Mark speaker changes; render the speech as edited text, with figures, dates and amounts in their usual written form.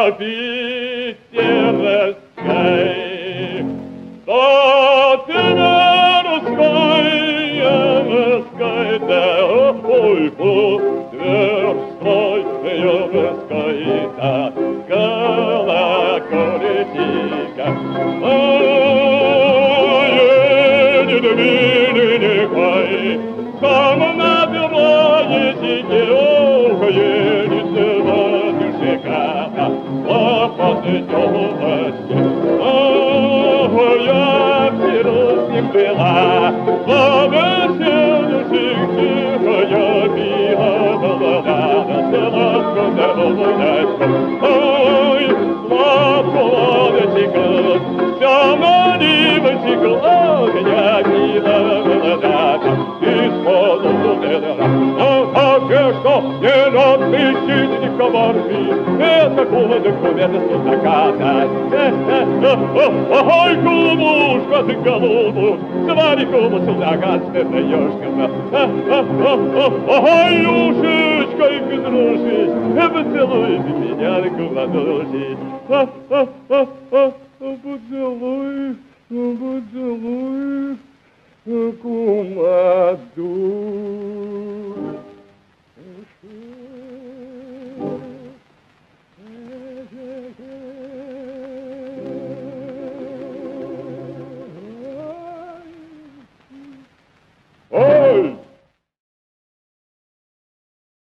Speaker 1: питерской, то тверской, да, ой, тверской, да, колокольчика. Едет миленькой, там набираете девка, едет батюшка, лопаты тёлочки. Я вчера с ним была, бабушки, я пила, ой, сладколодочка, вся манимочка, я пила, из-под удара. А что, не напишите ни коварки, это кулодочку, это судаката. Ой, голубушка, ты голубушка, смотри, кому судака, ты даешь-ка. Ой, ушечка, и подружись, поцелуйте меня, кумадуши. Поцелуй, кумаду.